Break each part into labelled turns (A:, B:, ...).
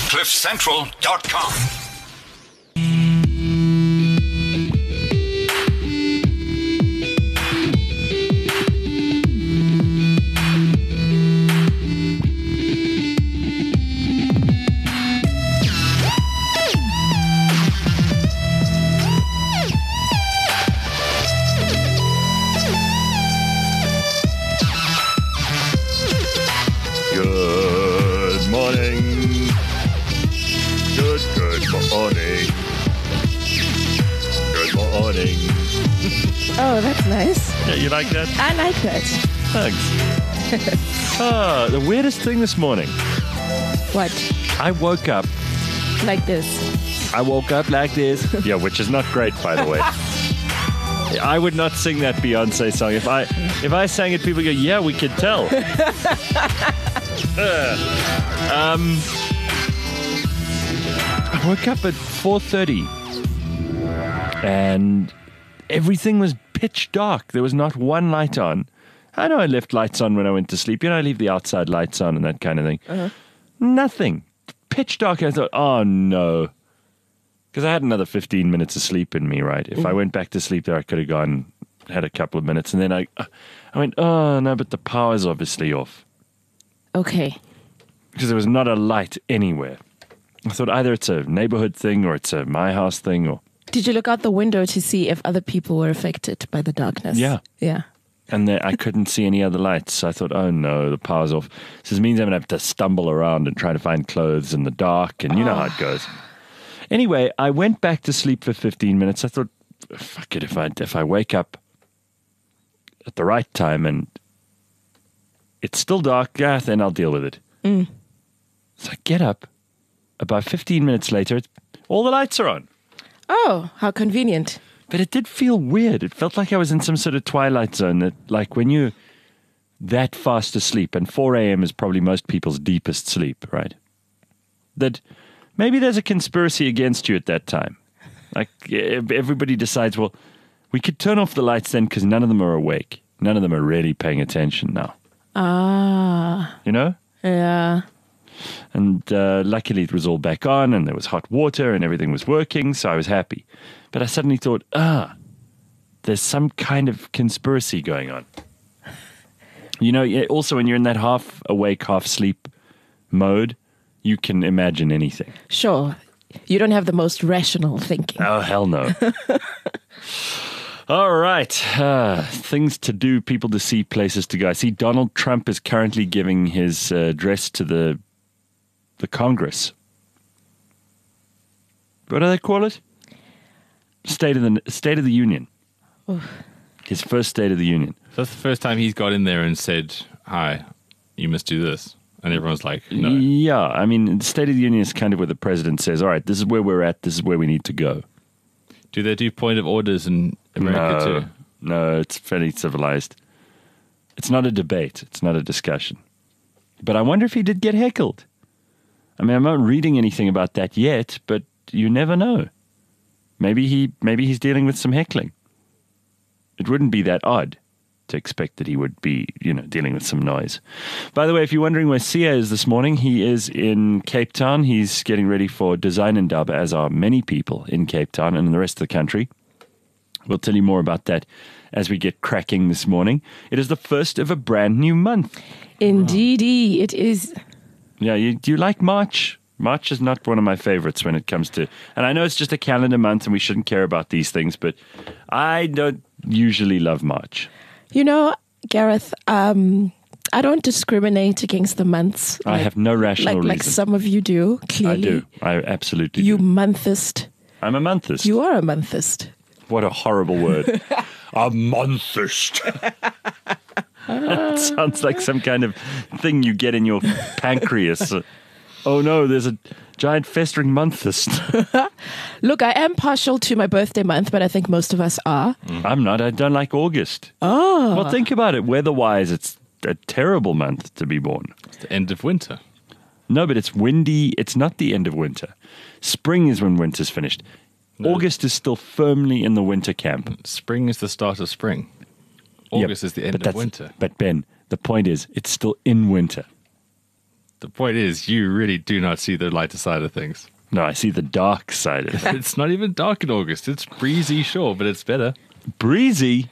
A: CliffCentral.com.
B: Oh, that's nice.
C: Yeah, you like that?
B: I like that.
C: Thanks. The weirdest thing this morning.
B: What?
C: I woke up.
B: Like this.
C: I woke up like this. Yeah, which is not great, by the way. I would not sing that Beyonce song. If I sang it, people go, yeah, we could tell. I woke up at 4:30 and everything was pitch dark. There was not one light on. I know I left lights on when I went to sleep. You know, I leave the outside lights on and that kind of thing. Nothing. Pitch dark. I thought, oh no. Because I had another 15 minutes of sleep in me, right? If I went back to sleep there, I could have gone, had a couple of minutes. And then I went, oh no, but the power's obviously off.
B: Okay.
C: Because there was not a light anywhere. I thought either it's a neighborhood thing or it's a my house thing or...
B: Did you look out the window to see if other people were affected by the darkness?
C: Yeah.
B: Yeah.
C: And I couldn't see any other lights. So I thought, oh no, the power's off. So this means I'm going to have to stumble around and try to find clothes in the dark. And you know how it goes. Anyway, I went back to sleep for 15 minutes. I thought, fuck it, if I wake up at the right time and it's still dark, yeah, then I'll deal with it. So I get up. About 15 minutes later, all the lights are on.
B: Oh, how convenient.
C: But it did feel weird. It felt like I was in some sort of twilight zone that, like, when you're that fast asleep, and 4 a.m. is probably most people's deepest sleep, right? That maybe there's a conspiracy against you at that time. Like, everybody decides, well, we could turn off the lights then because none of them are awake. None of them are really paying attention now. You know?
B: Yeah.
C: And luckily it was all back on and there was hot water and everything was working, so I was happy. But I suddenly thought, there's some kind of conspiracy going on. You know, also when you're in that half awake, half sleep mode, you can imagine anything.
B: Sure. You don't have the most rational thinking.
C: Oh, hell no. All right. Things to do, people to see, places to go. I see Donald Trump is currently giving his address to the Congress. What do they call it? State of the Union.
B: Oof.
C: His first State of the Union.
D: So that's the first time he's got in there and said, hi, you must do this. And everyone's like, no.
C: Yeah, I mean, the State of the Union is kind of where the president says, all right, this is where we're at, this is where we need to go.
D: Do they do point of orders in America too?
C: No, it's fairly civilized. It's not a debate. It's not a discussion. But I wonder if he did get heckled. I mean, I'm not reading anything about that yet, but you never know. Maybe he's dealing with some heckling. It wouldn't be that odd to expect that he would be, dealing with some noise. By the way, if you're wondering where Sia is this morning, he is in Cape Town. He's getting ready for Design and Dub, as are many people in Cape Town and in the rest of the country. We'll tell you more about that as we get cracking this morning. It is the first of a brand new month.
B: Indeedy, it is.
C: Yeah, do you like March? March is not one of my favorites when it comes to... And I know it's just a calendar month and we shouldn't care about these things, but I don't usually love March.
B: You know, Gareth, I don't discriminate against the months.
C: I have no rational reason.
B: Like some of you do, clearly.
C: I do. I absolutely
B: You
C: do.
B: monthist.
C: I'm a monthist.
B: You are a monthist.
C: What a horrible word. A monthist. It sounds like some kind of thing you get in your pancreas. Oh no, there's a giant festering monthist.
B: Look, I am partial to my birthday month, but I think most of us are.
C: I'm not. I don't like August.
B: Oh.
C: Well, think about it. Weather-wise, it's a terrible month to be born.
D: It's the end of winter.
C: No, but it's windy. It's not the end of winter. Spring is when winter's finished. No. August is still firmly in the winter camp.
D: Spring is the start of spring. August is the end of winter.
C: But Ben, the point is, it's still in winter.
D: The point is, you really do not see the lighter side of things.
C: No, I see the dark side of it.
D: It's not even dark in August. It's breezy, sure, but it's better.
C: Breezy.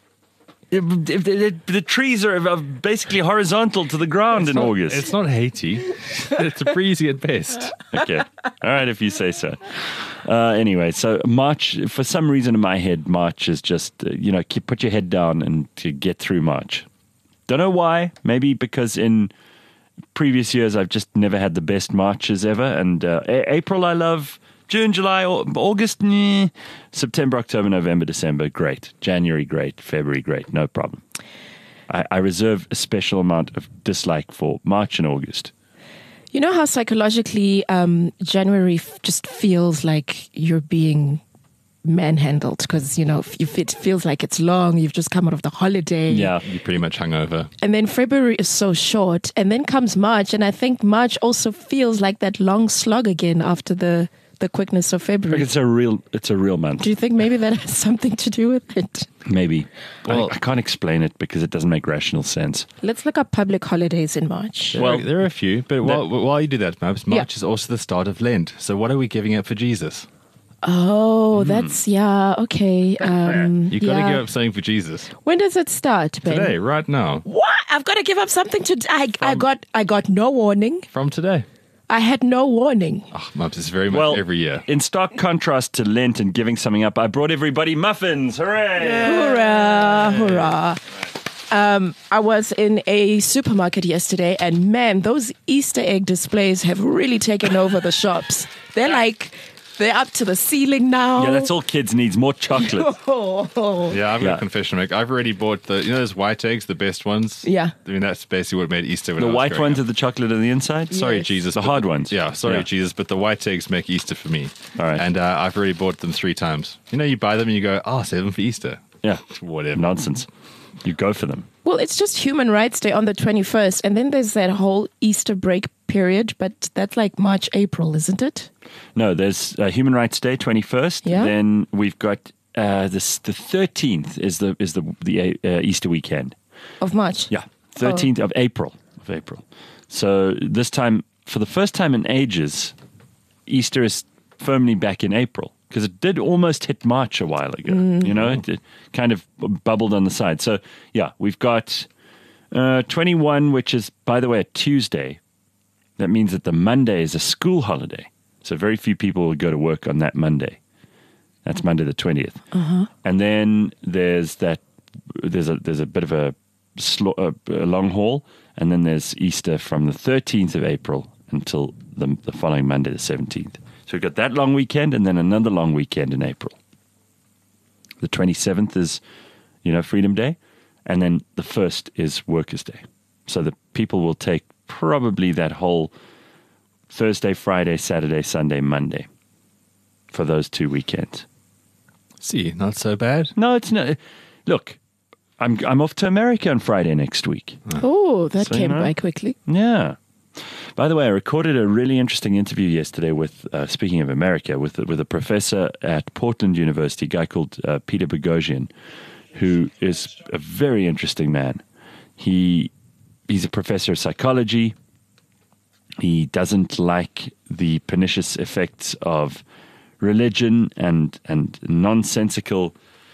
C: The trees are basically horizontal to the ground in August.
D: It's not Haiti. It's breezy at best.
C: Okay. All right, if you say so. Anyway, so March, for some reason in my head, March is just, put your head down and to get through March. Don't know why. Maybe because in previous years I've just never had the best Marches ever. And April I love. June, July, August, meh. September, October, November, December, great. January, great. February, great. No problem. I reserve a special amount of dislike for March and August.
B: You know how psychologically January just feels like you're being manhandled because, if it feels like it's long, you've just come out of the holiday.
C: Yeah.
D: You're pretty much hungover.
B: And then February is so short. And then comes March. And I think March also feels like that long slog again after the quickness of February.
C: It's a real month.
B: Do you think maybe that has something to do with it?
C: Maybe.
D: Well,
C: I can't explain it because it doesn't make rational sense.
B: Let's look up public holidays in March.
D: Well, there are a few, but while you do that, Mabs, March
B: Yeah.
D: is also the start of Lent. So what are we giving up for Jesus?
B: Oh, that's, okay.
D: You've got to give
B: yeah.
D: up something for Jesus.
B: When does it start, Ben?
D: Today, right now.
B: What? I've got to give up something to... I got no warning.
D: From today.
B: I had no warning.
D: Oh, Mabs, it's very much every year.
C: In stark contrast to Lent and giving something up, I brought everybody muffins. Hooray!
B: Hurrah, hurrah. I was in a supermarket yesterday, and man, those Easter egg displays have really taken over the shops. They're up to the ceiling now.
C: Yeah, that's all kids needs, more chocolate.
D: Yeah, I've got
C: Yeah.
D: a confession to make. I've already bought those white eggs, the best ones.
B: Yeah.
D: I mean, that's basically what made Easter when
C: The
D: I was
C: white
D: growing
C: ones
D: up.
C: are the chocolate on the inside?
D: Sorry,
B: Yes.
D: Jesus.
C: The
D: but
C: hard ones.
D: Yeah, sorry,
C: Yeah.
D: Jesus, but the white eggs make Easter for me.
C: All right.
D: And I've already bought them 3 times. You buy them and you go, save them for Easter.
C: Yeah.
D: Whatever.
C: Nonsense. You go for them.
B: Well, it's just Human Rights Day on the 21st, and then there's that whole Easter break period, but that's like March, April, isn't it?
C: No, there's Human Rights Day, 21st.
B: Yeah.
C: Then we've got the 13th is the Easter weekend.
B: Of March.
C: Yeah, 13th of April. So this time, for the first time in ages, Easter is firmly back in April because it did almost hit March a while ago. It kind of bubbled on the side. So yeah, we've got 21, which is, by the way, a Tuesday. That means that the Monday is a school holiday. So very few people will go to work on that Monday. That's Monday the 20th. And then there's a bit of a long haul, and then there's Easter from the 13th of April until the following Monday, the 17th. So we've got that long weekend and then another long weekend in April. The 27th is, Freedom Day, and then the 1st is Workers' Day. So the people will take probably that whole Thursday, Friday, Saturday, Sunday, Monday for those 2 weekends.
D: See, not so bad.
C: No, it's not. Look, I'm off to America on Friday next week.
B: Oh, that
C: So,
B: came by quickly.
C: Yeah. By the way, I recorded a really interesting interview yesterday with, speaking of America, with a professor at Portland University, a guy called Peter Boghossian, who is a very interesting man. He's a professor of psychology. He doesn't like the pernicious effects of religion and nonsensical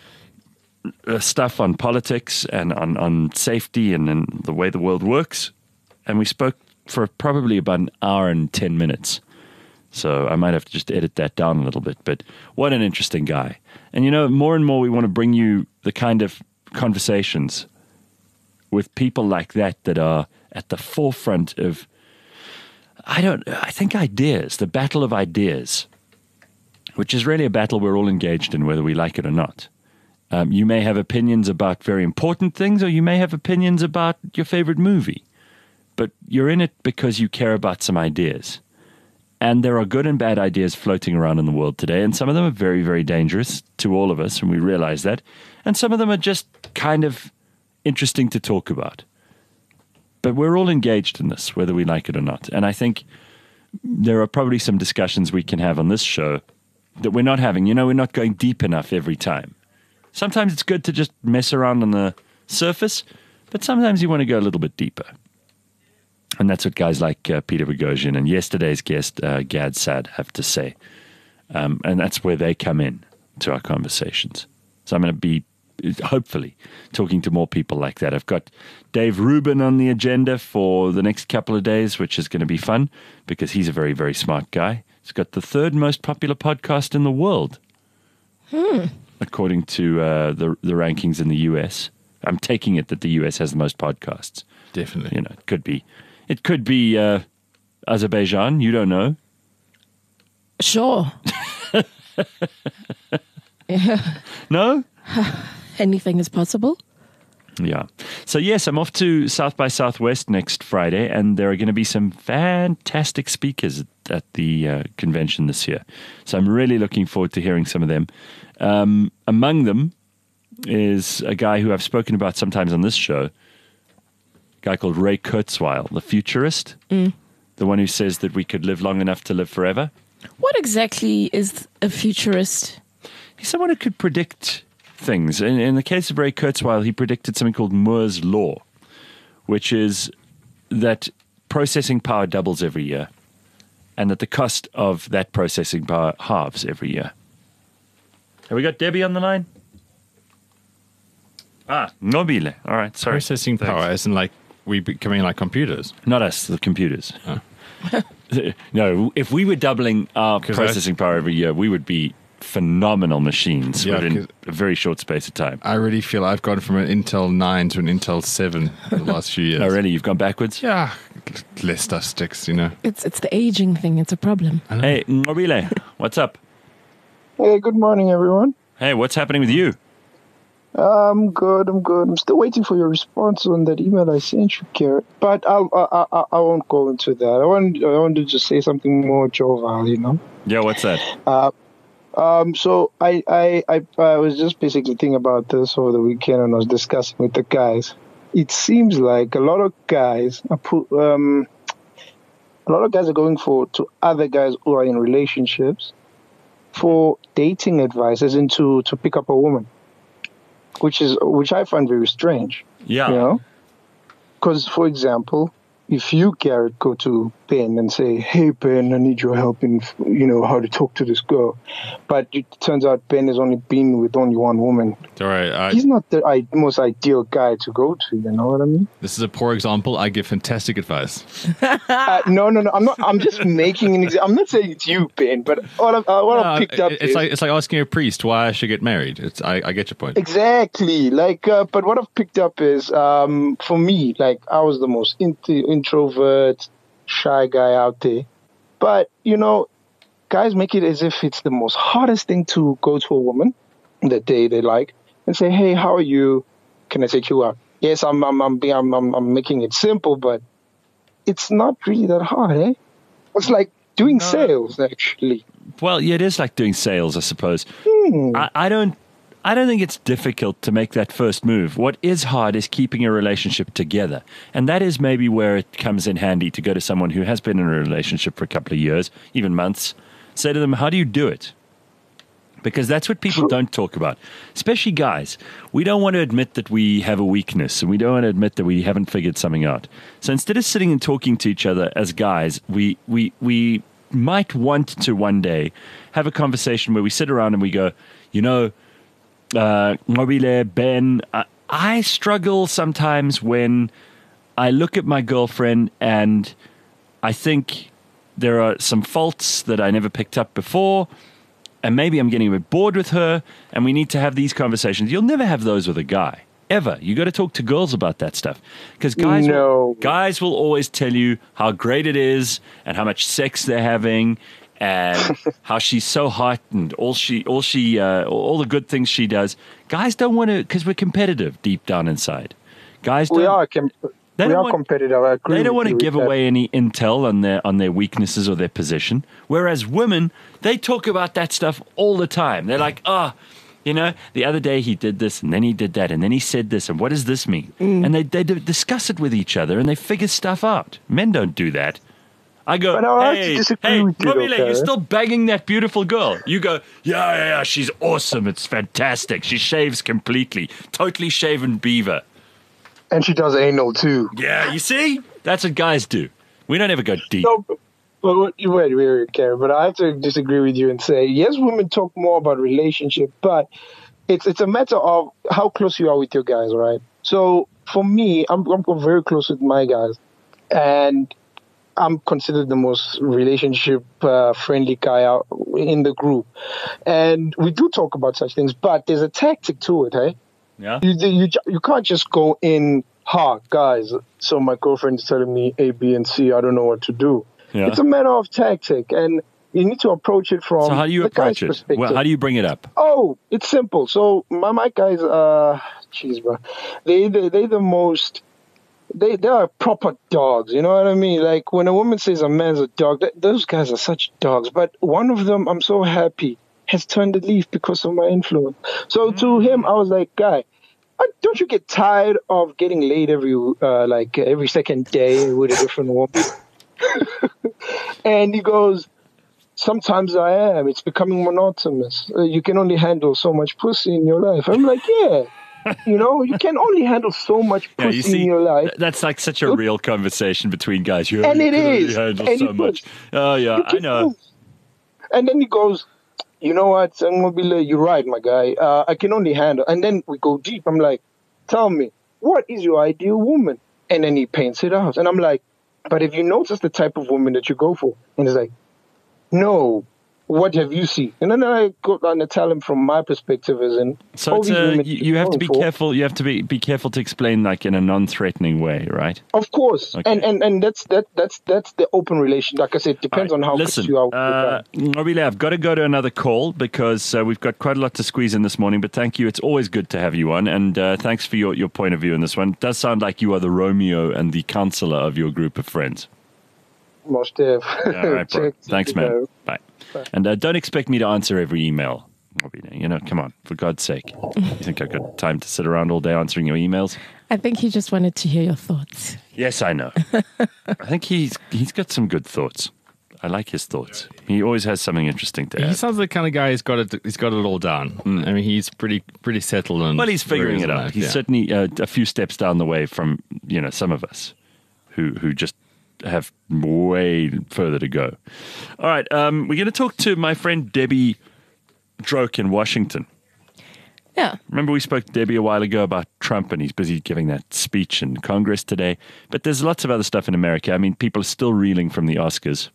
C: stuff on politics and on safety and the way the world works. And we spoke for probably about an hour and 10 minutes. So I might have to just edit that down a little bit. But what an interesting guy. And more and more we want to bring you the kind of conversations with people like that are at the forefront of, I think ideas, the battle of ideas, which is really a battle we're all engaged in, whether we like it or not. You may have opinions about very important things, or you may have opinions about your favorite movie. But you're in it because you care about some ideas. And there are good and bad ideas floating around in the world today, and some of them are very, very dangerous to all of us, and we realize that. And some of them are just kind of interesting to talk about. But we're all engaged in this, whether we like it or not. And I think there are probably some discussions we can have on this show that we're not having. We're not going deep enough every time. Sometimes it's good to just mess around on the surface, but sometimes you want to go a little bit deeper. And that's what guys like Peter Boghossian and yesterday's guest, Gad Sad, have to say. And that's where they come in to our conversations. So I'm going to be, hopefully, talking to more people like that. I've got Dave Rubin on the agenda for the next couple of days, which is going to be fun because he's a very, very smart guy. He's got the third most popular podcast in the world, according to the rankings in the US. I'm taking it that the US has the most podcasts.
D: Definitely.
C: You know, it could be Azerbaijan. You don't know.
B: Sure.
C: No?
B: Anything is possible.
C: Yeah. So, yes, I'm off to South by Southwest next Friday, and there are going to be some fantastic speakers at the convention this year. So I'm really looking forward to hearing some of them. Among them is a guy who I've spoken about sometimes on this show, a guy called Ray Kurzweil, the futurist, the one who says that we could live long enough to live forever.
B: What exactly is a futurist?
C: He's someone who could predict things. In the case of Ray Kurzweil, he predicted something called Moore's Law, which is that processing power doubles every year and that the cost of that processing power halves every year. Have we got Debbie on the line? Nobile. All right, sorry.
D: Processing power isn't like we becoming like computers.
C: Not us, the computers. No, if we were doubling our processing power every year, we would be phenomenal machines within a very short space of time.
D: I really feel I've gone from an Intel 9 to an Intel 7 in the last few years.
C: Oh, really? You've gone backwards?
D: Yeah. Less stuff sticks, you know.
B: It's the aging thing. It's a problem.
C: Hey, Nobile, what's up?
A: Hey, good morning, everyone.
C: Hey, what's happening with you?
A: I'm good. I'm still waiting for your response on that email I sent you, Garrett. But I won't go into that. I want to just say something more jovial, you know.
C: Yeah, what's that?
A: So I was just basically thinking about this over the weekend, and I was discussing with the guys. It seems like a lot of guys are going to other guys who are in relationships for dating advice, as in to pick up a woman. Which I find very strange.
C: Yeah.
A: You know? Because, for example, if you, Garrett, go to Ben and say, hey, Ben, I need your help in, how to talk to this girl. But it turns out Ben has only been with only one woman.
D: All right.
A: He's not the most ideal guy to go to, you know what I mean?
D: This is a poor example. I give fantastic advice.
A: No. I'm not. I'm just making an example. I'm not saying it's you, Ben, but I picked up
D: it's like asking a priest why I should get married. I get your point.
A: Exactly. But what I've picked up is, for me, I was the most introvert, shy guy out there. But, guys make it as if it's the most hardest thing to go to a woman that they like and say, hey, how are you? Can I take you out? Yes, I'm making it simple, but it's not really that hard, eh? It's like doing sales, actually.
C: Well, yeah, it is like doing sales, I suppose. I don't think it's difficult to make that first move. What is hard is keeping a relationship together. And that is maybe where it comes in handy to go to someone who has been in a relationship for a couple of years, even months. Say to them, how do you do it? Because that's what people don't talk about, especially guys. We don't want to admit that we have a weakness, and we don't want to admit that we haven't figured something out. So instead of sitting and talking to each other as guys, we might want to one day have a conversation where we sit around and we go, Mobile, Ben, I struggle sometimes when I look at my girlfriend and I think there are some faults that I never picked up before, and maybe I'm getting a bit bored with her, and we need to have these conversations. You'll never have those with a guy, ever. You got to talk to girls about that stuff, because guys will always tell you how great it is and how much sex they're having and how she's so hot and all the good things she does. Guys don't want to, because we're competitive deep down inside. Guys don't.
A: We are competitive. I agree.
C: They don't want to
A: with
C: give
A: that.
C: away any intel on their weaknesses or their position. Whereas women, they talk about that stuff all the time. They're like, the other day he did this and then he did that and then he said this and what does this mean? And they discuss it with each other and they figure stuff out. Men don't do that. I go, hey, Mobile, you're still banging that beautiful girl. You go, yeah, she's awesome. It's fantastic. She shaves completely. Totally shaven beaver.
A: And she does anal too.
C: Yeah, you see? That's what guys do. We don't ever go deep.
A: No, but wait, Karen. But I have to disagree with you and say, yes, women talk more about relationship, but it's a matter of how close you are with your guys, right? So for me, I'm very close with my guys, and I'm considered the most relationship friendly guy out in the group, and we do talk about such things. But there's a tactic to it, hey?
C: Yeah.
A: You can't just go in hard, guys. So my girlfriend is telling me A, B, and C. I don't know what to do.
C: Yeah.
A: It's a matter of tactic, and you need to approach it from
C: So how do you
A: the
C: approach
A: guy's
C: it?
A: perspective.
C: Well, how do you bring it up?
A: Oh, it's simple. So my guys, jeez, bro, they the most. They are proper dogs, you know what I mean? Like when a woman says a man's a dog, those guys are such dogs. But one of them, I'm so happy, has turned a leaf because of my influence. So to him, I was like, guy, don't you get tired of getting laid every second day with a different woman? And he goes, sometimes I am. It's becoming monotonous. You can only handle so much pussy in your life. I'm like, yeah. You can only handle so much
C: Yeah,
A: pussy
C: you see,
A: in your life.
C: that's like such a real conversation between guys. Yeah,
A: And
C: you
A: it
C: can only
A: is.
C: handle
A: And
C: so
A: it
C: much.
A: is.
C: Oh, yeah, I know.
A: And then he goes, you know what, Sangmobile, you're right, my guy. I can only handle. And then we go deep. I'm like, tell me, what is your ideal woman? And then he paints it out. And I'm like, but if you notice the type of woman that you go for, and he's like, no, what have you seen? And then I go on and tell him from my perspective as in,
C: So
A: all
C: it's
A: these women
C: you have to be
A: going for-
C: careful. You have to be careful to explain like in a non-threatening way, right?
A: Of course,
C: Okay.
A: and that's the open relation. Like I said, it depends on how
C: Listen,
A: close you are with your guy.
C: Nobile, I've got to go to another call because we've got quite a lot to squeeze in this morning. But thank you. It's always good to have you on, and thanks for your point of view in this one. It does sound like you are the Romeo and the counselor of your group of friends.
A: Most def.
C: All right, bro. Thanks, man. Bye. And don't expect me to answer every email. Come on, for God's sake. You think I've got time to sit around all day answering your emails?
B: I think he just wanted to hear your thoughts.
C: Yes, I know. I think he's got some good thoughts. I like his thoughts. He always has something interesting to
D: He
C: add.
D: sounds like the kind of guy who's got it all down. I mean, he's pretty settled and
C: Well, he's figuring it out. He's certainly a few steps down the way from some of us who just have way further to go. All right, we're going to talk to my friend Debbie Droke in Washington.
B: Yeah.
C: Remember we spoke to Debbie a while ago about Trump, and he's busy giving that speech in Congress today. But there's lots of other stuff in America. I mean, people are still reeling from the Oscars.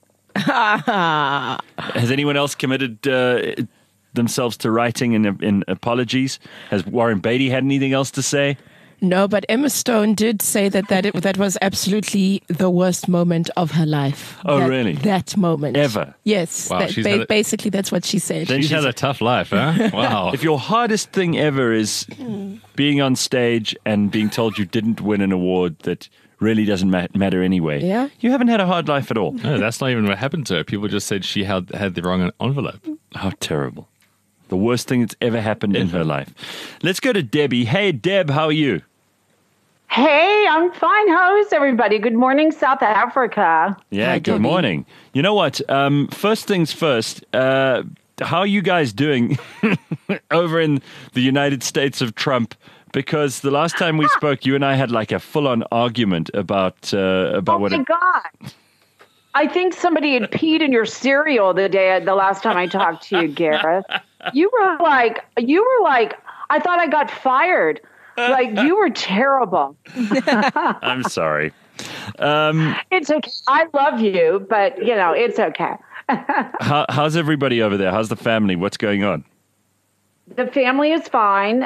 C: Has anyone else committed themselves to writing in apologies? Has Warren Beatty had anything else to say?
B: No, but Emma Stone did say that was absolutely the worst moment of her life.
C: Oh, really?
B: That moment.
C: Ever?
B: Yes.
D: Wow, she's had it-
B: basically, that's what she said.
C: Then
D: She's had a tough life, huh? Wow.
C: If your hardest thing ever is being on stage and being told you didn't win an award that really doesn't matter anyway,
B: Yeah.
C: you haven't had a hard life at all.
D: No, that's not even what happened to her. People just said she had the wrong envelope.
C: How terrible. The worst thing that's ever happened in her life. Let's go to Debbie. Hey, Deb, how are you?
E: Hey, I'm fine. How's everybody? Good morning, South Africa.
C: Yeah,
B: Hi,
C: good
B: Debbie.
C: morning. You know what? First things first, how are you guys doing over in the United States of Trump? Because the last time we spoke, you and I had like a full-on argument about
E: Oh
C: what.
E: my God. I think somebody had peed in your cereal the last time I talked to you, Gareth. You were like, I thought I got fired. Like, you were terrible.
C: I'm sorry.
E: It's okay. I love you, but, it's okay.
C: How's everybody over there? How's the family? What's going on?
E: The family is fine.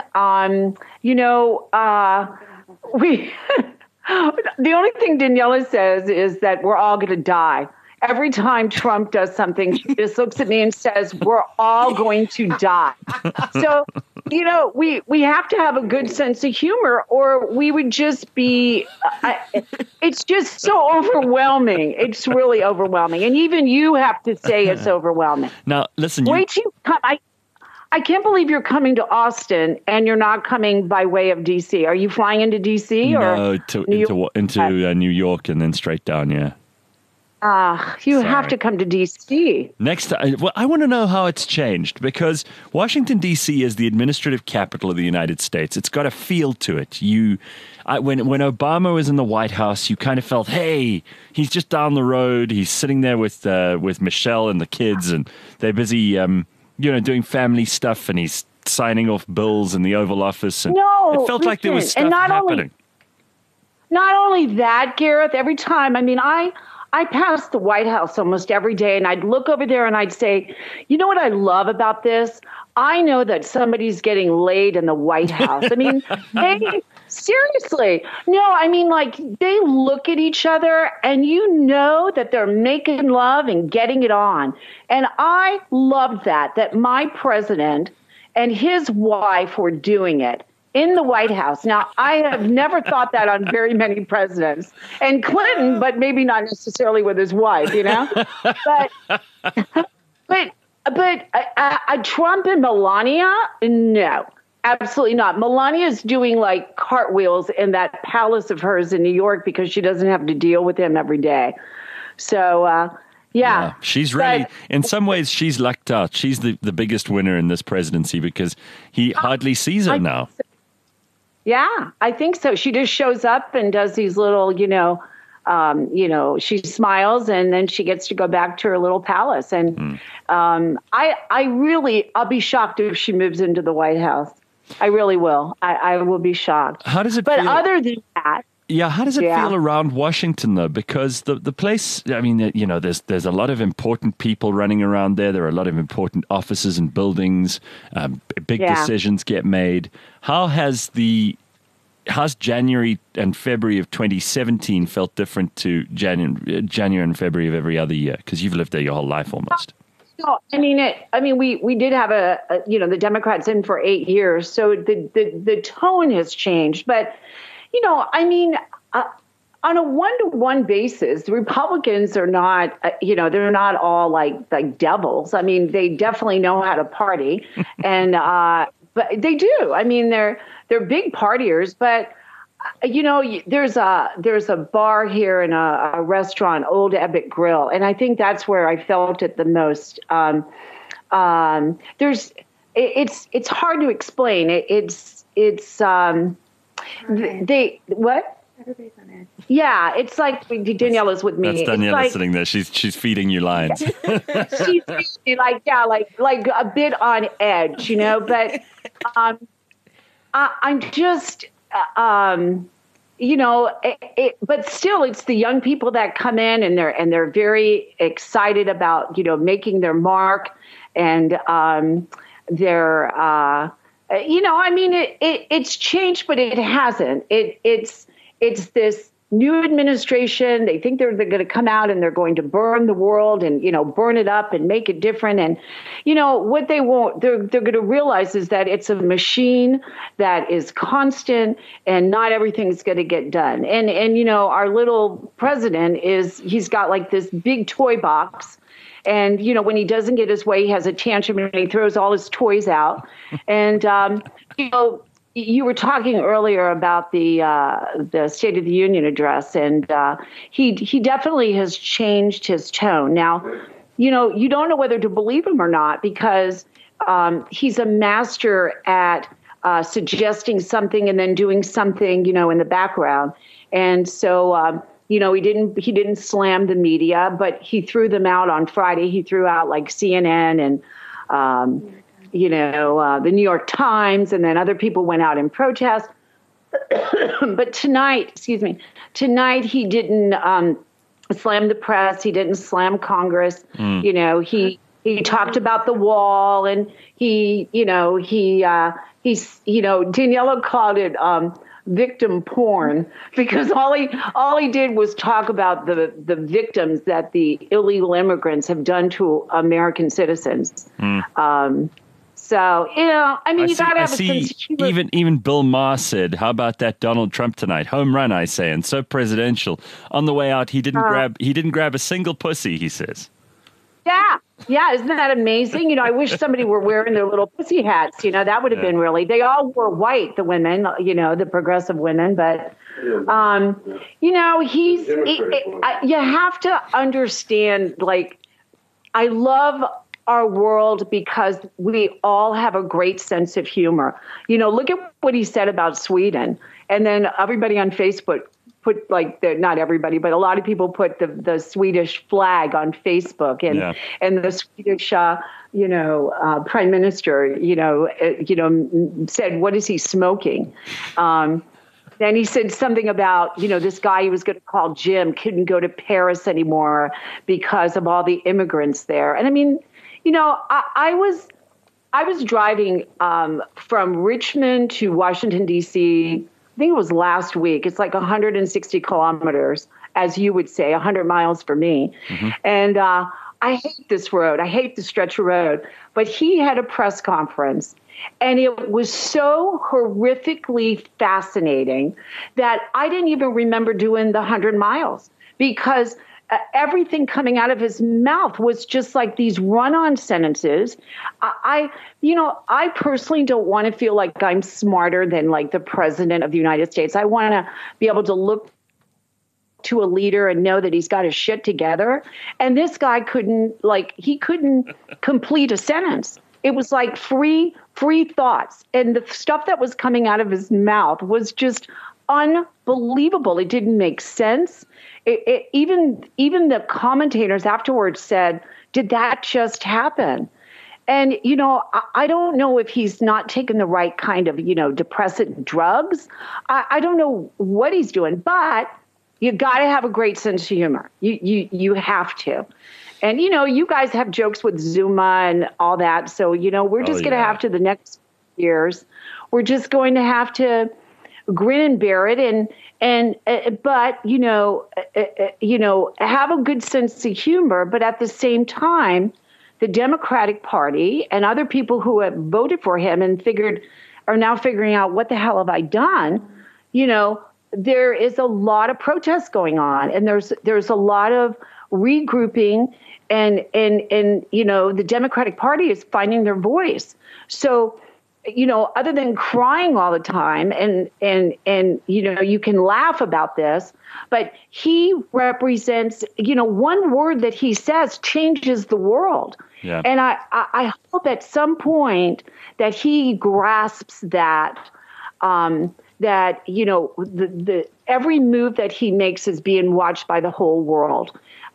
E: We the only thing Daniela says is that we're all going to die. Every time Trump does something, she just looks at me and says, we're all going to die. So, we have to have a good sense of humor or we would just be, it's just so overwhelming. It's really overwhelming. And even you have to say it's overwhelming.
C: Now, listen.
E: Wait till you come. I can't believe you're coming to Austin and you're not coming by way of D.C. Are you flying into D.C. or
C: No, into New York and then straight down, yeah.
E: You
C: Sorry.
E: have to come to D.C.
C: Next time, well, I want to know how it's changed because Washington, D.C. is the administrative capital of the United States. It's got a feel to it. When Obama was in the White House, you kind of felt, hey, he's just down the road. He's sitting there with Michelle and the kids, and they're busy, doing family stuff, and he's signing off bills in the Oval Office. And it felt like there was stuff happening.
E: Not only that, Gareth, every time, I passed the White House almost every day, and I'd look over there and I'd say, you know what I love about this? I know that somebody's getting laid in the White House. Seriously. No, they look at each other and you know that they're making love and getting it on. And I loved that my president and his wife were doing it in the White House. Now, I have never thought that on very many presidents. And Clinton, but maybe not necessarily with his wife, But Trump and Melania, no, absolutely not. Melania's doing like cartwheels in that palace of hers in New York because she doesn't have to deal with him every day. So, yeah.
C: She's really, in some ways, she's lucked out. She's the biggest winner in this presidency because he hardly sees her now.
E: Yeah, I think so. She just shows up and does these little, she smiles and then she gets to go back to her little palace. And I'll be shocked if she moves into the White House. I really will. I will be shocked.
C: How does it
E: feel?
C: But
E: other than that.
C: Yeah, how does it feel around Washington, though? Because the place, there's a lot of important people running around there. There are a lot of important offices and buildings. Big decisions get made. How's January and February of 2017 felt different to January and February of every other year? Because you've lived there your whole life almost.
E: No, we did have the Democrats in for 8 years, so the tone has changed, but. On a one-to-one basis, the Republicans are not, they're not all like devils. They definitely know how to party, and but they do. They're big partiers. But there's a bar here and a restaurant, Old Ebbitt Grill, and I think that's where I felt it the most. It's hard to explain. What? Everybody's on edge. Yeah, it's like Danielle is with me.
C: That's Daniela sitting there. She's feeding you lines.
E: She's feeding like a bit on edge, But I'm just, but still, it's the young people that come in and they're very excited about making their mark, and they're. It's changed, but it hasn't. It's this new administration. They think they're going to come out and they're going to burn the world and, burn it up and make it different. And, what they won't, they're going to realize is that it's a machine that is constant and not everything's going to get done. And, our little president he's got like this big toy box. And, when he doesn't get his way, he has a tantrum and he throws all his toys out. And, you were talking earlier about the State of the Union address, and he definitely has changed his tone. Now, you don't know whether to believe him or not because he's a master at suggesting something and then doing something, in the background. And so, he didn't slam the media, but he threw them out on Friday. He threw out like CNN and, the New York Times, and then other people went out in protest. But tonight he didn't slam the press. He didn't slam Congress. He talked about the wall, and Daniela called it victim porn because all he did was talk about the victims that the illegal immigrants have done to American citizens. So, you gotta have a sense of humor.
C: Even Bill Maher said, how about that Donald Trump tonight? Home run, I say, and so presidential. On the way out, he didn't grab a single pussy, he says.
E: Yeah. Yeah, isn't that amazing? You know, I wish somebody were wearing their little pussy hats. You know, that would have been really. They all wore white, the women. You know, the progressive women. But, you know, you have to understand. Like, I love our world because we all have a great sense of humor. You know, look at what he said about Sweden, and then everybody on Facebook put not everybody, but a lot of people put the Swedish flag on Facebook, and the Swedish prime minister said, what is he smoking? Then he said something about, this guy he was going to call Jim couldn't go to Paris anymore because of all the immigrants there. And I mean, I was driving from Richmond to Washington, D.C., I think it was last week. It's like 160 kilometers, as you would say, 100 miles for me. Mm-hmm. And I hate this road. I hate the stretch of road. But he had a press conference, and it was so horrifically fascinating that I didn't even remember doing the 100 miles because everything coming out of his mouth was just like these run-on sentences. I personally don't want to feel like I'm smarter than like the president of the United States. I want to be able to look to a leader and know that he's got his shit together. And this guy couldn't complete a sentence. It was like free thoughts. And the stuff that was coming out of his mouth was just unbelievable. It didn't make sense. Even the commentators afterwards said, did that just happen? And, I don't know if he's not taking the right kind of, depressant drugs. I don't know what he's doing, but you got to have a great sense of humor. You have to. And, you guys have jokes with Zuma and all that. So, we're just going to have to the next years. We're just going to have to grin and bear it but have a good sense of humor. But at the same time, the Democratic Party and other people who have voted for him and are now figuring out what the hell have I done? There is a lot of protests going on, and there's a lot of regrouping, and the Democratic Party is finding their voice. So, other than crying all the time and you can laugh about this, but he represents, one word that he says changes the world. Yeah. And I hope at some point that he grasps that, the every move that he makes is being watched by the whole world.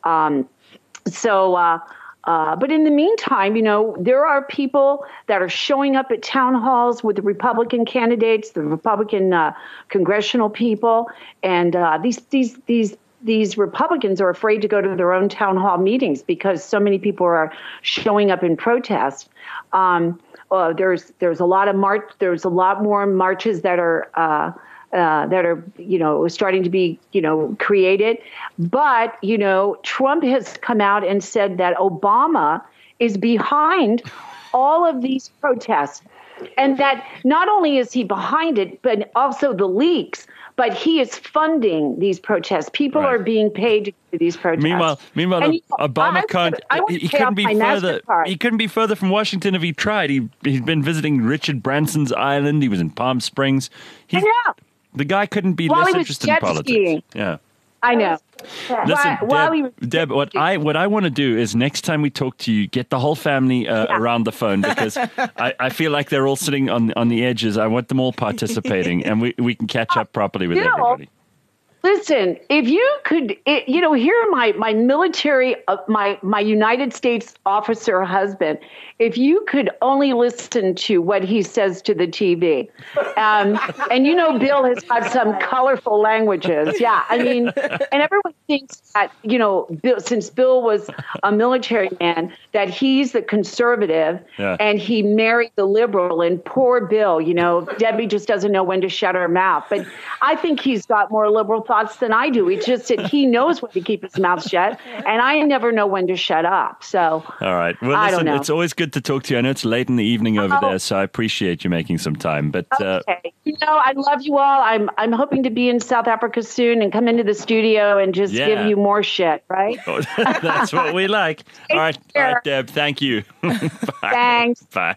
E: But in the meantime, there are people that are showing up at town halls with the Republican candidates, the Republican congressional people, and these Republicans are afraid to go to their own town hall meetings because so many people are showing up in protest. There's a lot there's a lot more marches that are starting to be, created. But, Trump has come out and said that Obama is behind all of these protests. And that not only is he behind it, but also the leaks, but he is funding these protests. People are being paid to do these protests.
C: Meanwhile, Obama he couldn't be further. He couldn't be further from Washington if he tried. He's been visiting Richard Branson's island. He was in Palm Springs. The guy couldn't be less interested in politics. Skiing. Yeah,
E: I know.
C: Listen, Deb, what I want to do is next time we talk to you, get the whole family around the phone because I feel like they're all sitting on the edges. I want them all participating, and we can catch up properly with everybody.
E: Listen, if you could, here my military, my United States officer husband, if you could only listen to what he says to the TV. And Bill has got some colorful languages. Yeah, I mean, and everyone thinks that, since Bill was a military man, that he's the conservative and he married the liberal. And poor Bill, Debbie just doesn't know when to shut her mouth. But I think he's got more liberal thoughts than I do. It's just that he knows when to keep his mouth shut, and I never know when to shut up. So,
C: all right. Well, listen, it's always good to talk to you. I know it's late in the evening over there, so I appreciate you making some time. But
E: okay, I love you all. I'm hoping to be in South Africa soon and come into the studio and just give you more shit, right?
C: That's what we like. All right, Deb. Thank you. Bye.
E: Thanks.
C: Bye.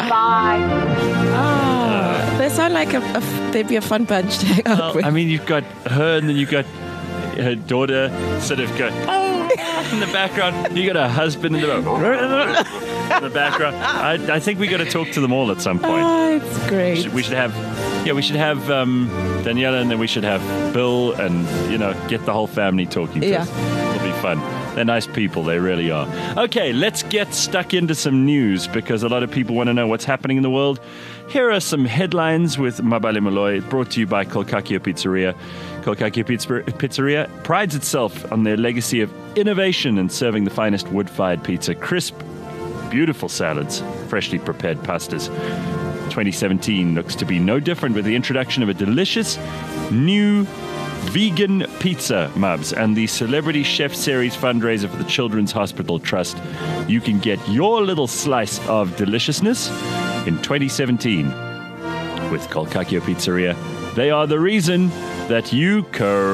E: Bye.
B: They sound like they'd be a fun bunch to hang out with.
C: I mean, you've got her, and then you've got her daughter sort of going in the background. You got her husband in the background. I think we got to talk to them all at some point.
B: Oh, it's great.
C: We should have Daniela, and then we should have Bill, and get the whole family talking to us. It'll be fun. They're nice people, they really are. Okay, let's get stuck into some news, because a lot of people want to know what's happening in the world. Here are some headlines with Mabale Molloy, brought to you by Kolkakio Pizzeria. Kolkakio Pizzeria prides itself on their legacy of innovation and serving the finest wood-fired pizza, crisp, beautiful salads, freshly prepared pastas. 2017 looks to be no different, with the introduction of a delicious new vegan pizza, Mubs, and the Celebrity Chef Series fundraiser for the Children's Hospital Trust. You can get your little slice of deliciousness in 2017 with Kolkakio Pizzeria. They are the reason that you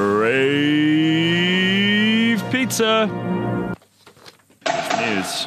C: crave pizza. News.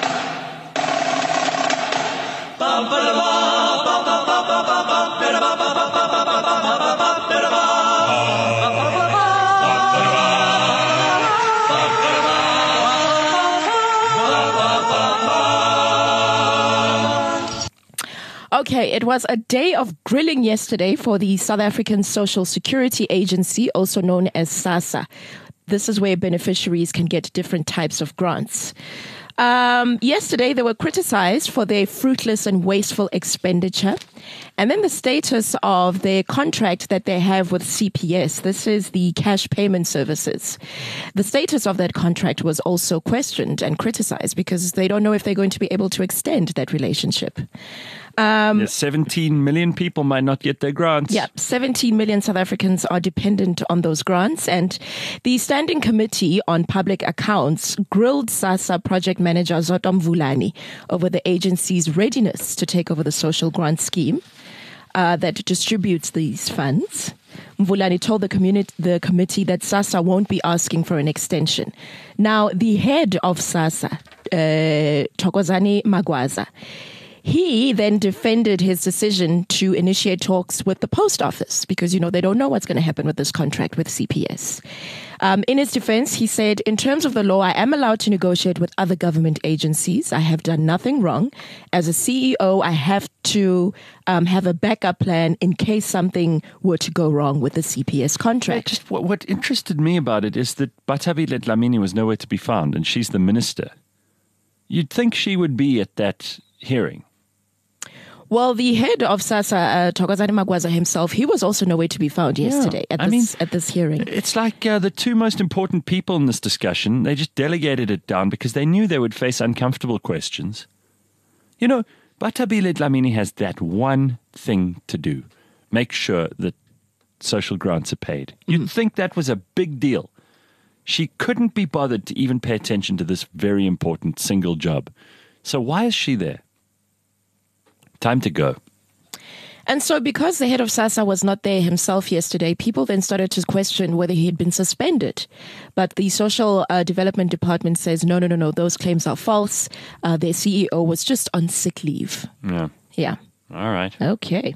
B: Okay, it was a day of grilling yesterday for the South African Social Security Agency, also known as SASSA. This is where beneficiaries can get different types of grants. Yesterday, they were criticized for their fruitless and wasteful expenditure. And then the status of their contract that they have with CPS. This is the cash payment services. The status of that contract was also questioned and criticized because they don't know if they're going to be able to extend that relationship.
C: 17 million people might not get their grants.
B: Yeah, 17 million South Africans are dependent on those grants. And the Standing Committee on Public Accounts grilled SASSA project manager Zoto Mvulani over the agency's readiness to take over the social grant scheme that distributes these funds. Mvulani told the committee that SASSA won't be asking for an extension. Now, the head of SASSA, Thokozani Magwaza, he then defended his decision to initiate talks with the post office because, they don't know what's going to happen with this contract with CPS. In his defense, he said, in terms of the law, I am allowed to negotiate with other government agencies. I have done nothing wrong. As a CEO, I have to have a backup plan in case something were to go wrong with the CPS contract.
C: What interested me about it is that Bathabile Dlamini was nowhere to be found, and she's the minister. You'd think she would be at that hearing.
B: Well, the head of SASSA, Thokozani Magwaza himself, he was also nowhere to be found yesterday at this hearing.
C: It's like the two most important people in this discussion, they just delegated it down because they knew they would face uncomfortable questions. Bathabile Dlamini has that one thing to do. Make sure that social grants are paid. You'd think that was a big deal. She couldn't be bothered to even pay attention to this very important single job. So why is she there? Time to go.
B: And so because the head of SASSA was not there himself yesterday, people then started to question whether he had been suspended. But the Social Development Department says, no, those claims are false. Their CEO was just on sick leave. Yeah.
C: All right.
B: Okay.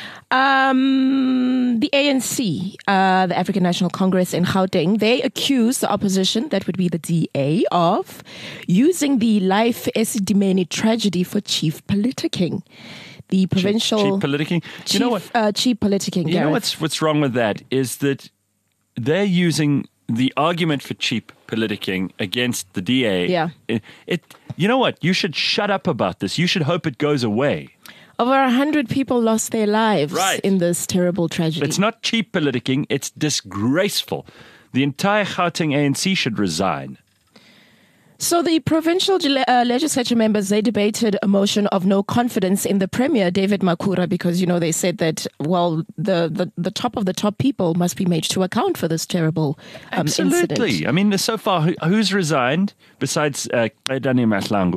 B: The ANC, the African National Congress in Gauteng, they accuse the opposition, that would be the DA, of using the Life Esidimeni tragedy for cheap politicking. The provincial
C: cheap politicking.
B: You know what? Cheap politicking.
C: You know what's wrong with that is that they're using the argument for cheap politicking against the DA.
B: Yeah.
C: You know what? You should shut up about this. You should hope it goes away.
B: Over 100 people lost their lives in this terrible tragedy.
C: It's not cheap politicking. It's disgraceful. The entire Gauteng ANC should resign.
B: So the provincial legislature members, they debated a motion of no confidence in the Premier, David Makhura, because, they said that, the top of the top people must be made to account for this terrible
C: Absolutely.
B: incident.
C: I mean, so far, who's resigned besides Edani Mahlangu?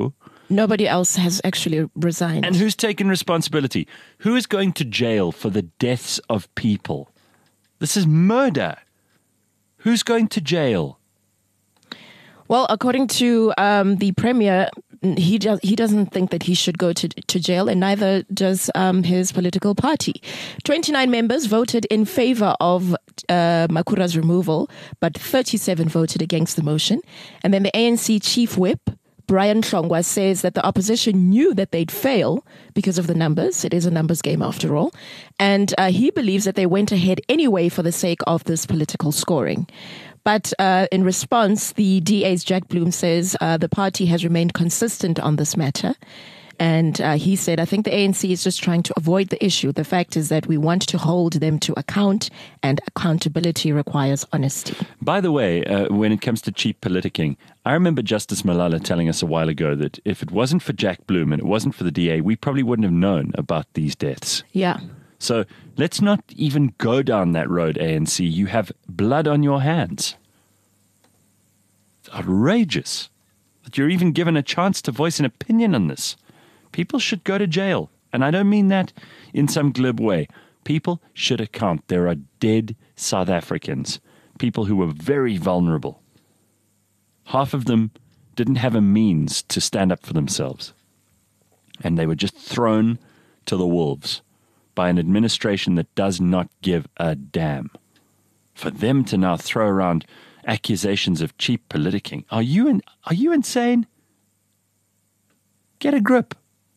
B: Nobody else has actually resigned.
C: And who's taken responsibility? Who is going to jail for the deaths of people? This is murder. Who's going to jail?
B: Well, according to the Premier, he doesn't think that he should go to jail, and neither does his political party. 29 members voted in favor of Makura's removal, but 37 voted against the motion. And then the ANC chief whip, Brian Hlongwa, says that the opposition knew that they'd fail because of the numbers. It is a numbers game after all. And he believes that they went ahead anyway for the sake of this political scoring. But in response, the DA's Jack Bloom says the party has remained consistent on this matter. And he said, I think the ANC is just trying to avoid the issue. The fact is that we want to hold them to account, and accountability requires honesty.
C: By the way, when it comes to cheap politicking, I remember Justice Malala telling us a while ago that if it wasn't for Jack Bloom and it wasn't for the DA, we probably wouldn't have known about these deaths.
B: Yeah.
C: So let's not even go down that road, ANC. You have blood on your hands. It's outrageous that you're even given a chance to voice an opinion on this. People should go to jail. And I don't mean that in some glib way. People should account. There are dead South Africans, people who were very vulnerable. Half of them didn't have a means to stand up for themselves. And they were just thrown to the wolves by an administration that does not give a damn. For them to now throw around accusations of cheap politicking. Are you insane? Get a grip.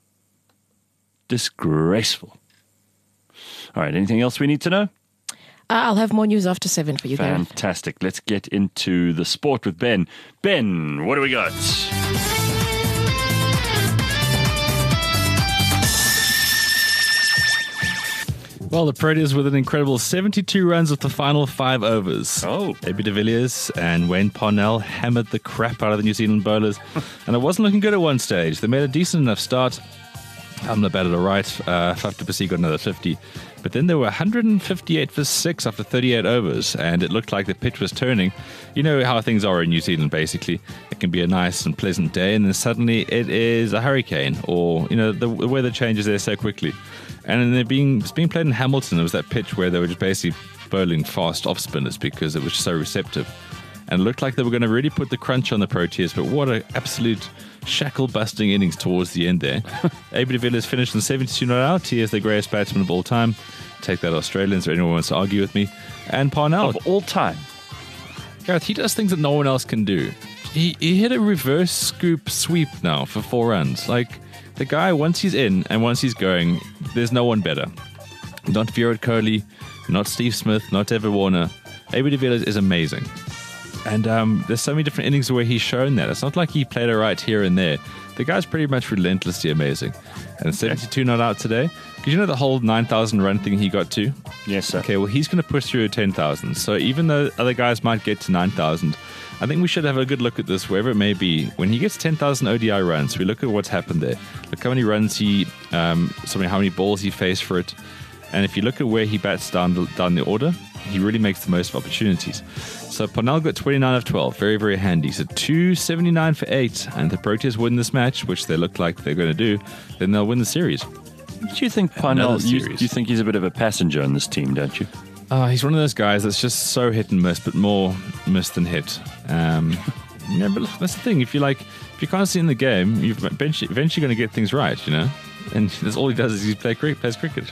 C: Disgraceful. All right, anything else we need to know?
B: I'll have more news after 7 for you, Gareth.
C: Fantastic. Let's get into the sport with Ben. Ben, what do we got?
D: Well, the Proteas with an incredible 72 runs with the final 5 overs.
C: Oh.
D: AB de Villiers and Wayne Parnell hammered the crap out of the New Zealand bowlers, and it wasn't looking good at one stage. They made a decent enough start. Hamler batted all right. Faf du Plessis got another 50. But then there were 158 for 6 after 38 overs, and it looked like the pitch was turning. You know how things are in New Zealand, basically. It can be a nice and pleasant day, and then suddenly it is a hurricane, or, you know, the weather changes there so quickly. And then it's being played in Hamilton. It was that pitch where they were just basically bowling fast off spinners because it was so receptive. And it looked like they were going to really put the crunch on the Proteas, but what an absolute shackle-busting innings towards the end there. AB de Villiers finished in 72 not out. He is the greatest batsman of all time. Take that, Australians, or anyone wants to argue with me. And Parnell.
C: Of all time.
D: Gareth, he does things that no one else can do. He hit a reverse scoop sweep now for 4 runs. Like, the guy, once he's in and once he's going, there's no one better. Not Virat Kohli, not Steve Smith, not Evan Warner. AB de Villiers is amazing. And there's so many different innings where he's shown that. It's not like he played it right here and there. The guy's pretty much relentlessly amazing. And 72 not out today. Because you know the whole 9,000 run thing he got to?
C: Yes, sir.
D: Okay, well, he's going to push through 10,000. So even though other guys might get to 9,000, I think we should have a good look at this, wherever it may be. When he gets 10,000 ODI runs, we look at what's happened there. Look how many runs how many balls he faced for it. And if you look at where he bats down the order, he really makes the most of opportunities. So Parnell got 29 of 12. Very, very handy. So 279 for 8. And the Proteas win this match, which they look like they're going to do, then they'll win the series.
C: Do you think Parnell, you think he's a bit of a passenger in this team, don't you?
D: He's one of those guys that's just so hit and miss, but more miss than hit. Yeah, but that's the thing. If you're constantly in the game, you're eventually going to get things right, you know? And that's all he does is he plays cricket.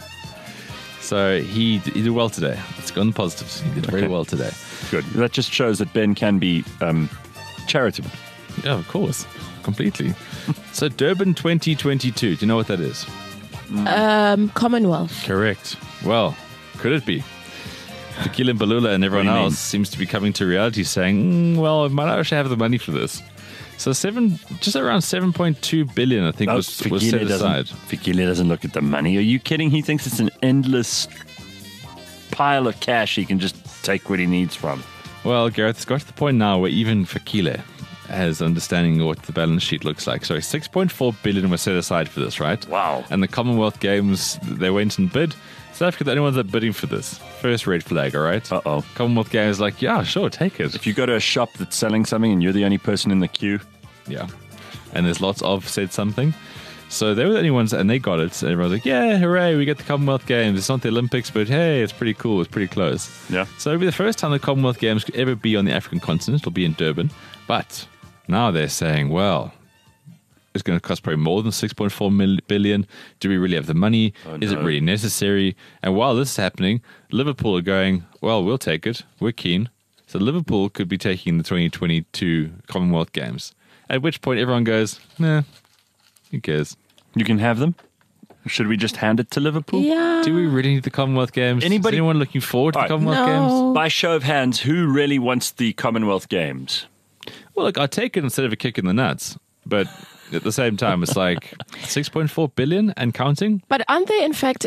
D: So he did well today. Let's go on the positives. He did very well today.
C: Good. That just shows that Ben can be charitable.
D: Yeah, of course. Completely. So Durban 2022. Do you know what that is?
B: Commonwealth.
D: Correct. Well, could it be? Fikile Mbalula and everyone else seems to be coming to reality saying, well, I might actually have the money for this. So just around 7.2 billion, I think, was set aside.
C: Fikile doesn't look at the money. Are you kidding? He thinks it's an endless pile of cash he can just take what he needs from.
D: Well, Gareth, it's got to the point now where even Fikile has understanding what the balance sheet looks like. So 6.4 billion was set aside for this, right?
C: Wow. And
D: the Commonwealth Games, they went and bid. South Africa, the only ones that are bidding for this. First red flag, all right?
C: Uh-oh.
D: Commonwealth Games like, yeah, sure, take it.
C: If you go to a shop that's selling something and you're the only person in the queue.
D: Yeah. and there's lots of said something. So they were the only ones, and they got it. And everyone's like, yeah, hooray, we get the Commonwealth Games. It's not the Olympics, but hey, it's pretty cool. It's pretty close.
C: Yeah.
D: So it'll be the first time the Commonwealth Games could ever be on the African continent. It'll be in Durban. But now they're saying, well, it's going to cost probably more than 6.4 billion. Do we really have the money? Is it really necessary? And while this is happening, Liverpool are going, well, we'll take it. We're keen. So Liverpool could be taking the 2022 Commonwealth Games. At which point everyone goes, nah, who cares?
C: You can have them. Should we just hand it to Liverpool?
B: Yeah.
D: Do we really need the Commonwealth Games?
C: Anybody-
D: Is anyone looking forward to the
C: All right.
D: Commonwealth Games?
B: No.
C: By show of hands, who really wants the Commonwealth Games?
D: Well, look, I'll take it instead of a kick in the nuts. But at the same time, it's like 6.4 billion and counting.
B: But aren't they in fact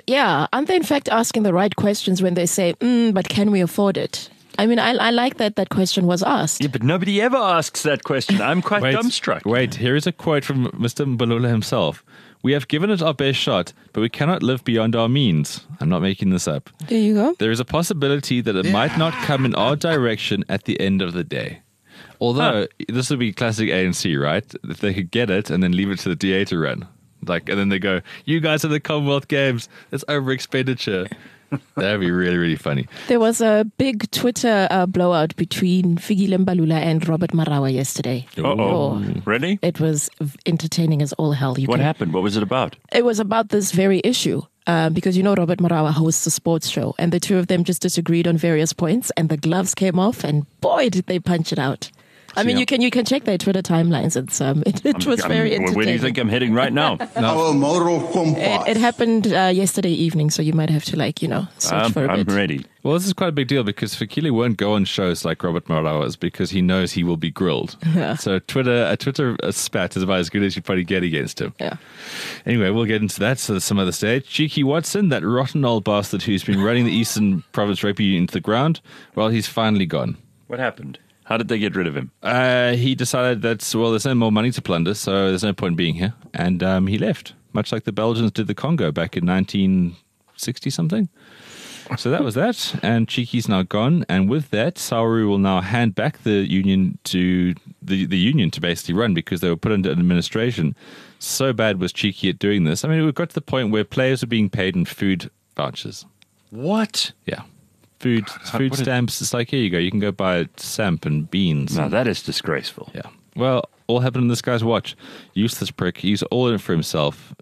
B: asking the right questions when they say, but can we afford it? I mean, I like that question was asked.
C: Yeah, but nobody ever asks that question. I'm quite dumbstruck.
D: Wait, here is a quote from Mr. Mbalula himself. We have given it our best shot, but we cannot live beyond our means. I'm not making this up.
B: There you go.
D: There is a possibility that it might not come in our direction at the end of the day. Although, this would be classic ANC, right? If they could get it and then leave it to the DA to run. And then they go, you guys are the Commonwealth Games. It's over expenditure. That would be really, really funny.
B: There was a big Twitter blowout between Fikile Mbalula and Robert Marawa yesterday.
C: Uh-oh. Really?
B: It was entertaining as all hell.
C: What happened? What was it about?
B: It was about this very issue. Because Robert Marawa hosts a sports show, and the two of them just disagreed on various points, and the gloves came off, and boy, did they punch it out. I mean, you can check their Twitter timelines. It was very entertaining.
C: Where do you think I'm heading right now?
F: Our moral compass.
B: It happened yesterday evening, so you might have to search for a
C: I'm
B: bit.
C: ready.
D: Well, this is quite a big deal because Fikile won't go on shows like Robert Marawa's because he knows he will be grilled.
B: Yeah.
D: So a Twitter spat is about as good as you probably get against him.
B: Yeah.
D: Anyway, we'll get into that some other stage. Cheeky Watson, that rotten old bastard who's been running the Eastern Province Rugby Union into the ground, well, he's finally gone.
C: What happened? How did they get rid of him?
D: He decided that, there's no more money to plunder, so there's no point being here. And he left, much like the Belgians did the Congo back in 1960-something. So that was that, and Cheeky's now gone. And with that, Sauru will now hand back the union to the union to basically run because they were put under administration. So bad was Cheeky at doing this. I mean, we got to the point where players were being paid in food vouchers.
C: What?
D: Yeah. Food stamps. It's like, here you go. You can go buy samp and beans.
C: No, that is disgraceful.
D: Yeah. Well, all happened on this guy's watch. Useless prick. He's all in for himself.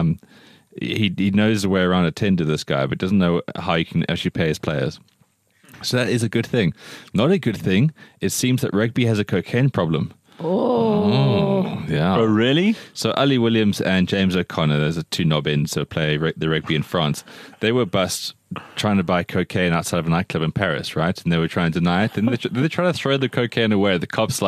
D: He knows the way around a tender, this guy, but doesn't know how he can actually pay his players. So that is a good thing. Not a good thing. It seems that rugby has a cocaine problem. Oh, yeah.
C: Oh, really?
D: So Ali Williams and James O'Connor, those are two knob-ins who play the rugby in France. They were bust trying to buy cocaine outside of a nightclub in Paris, right? And they were trying to deny it. And they try to throw the cocaine away. The cops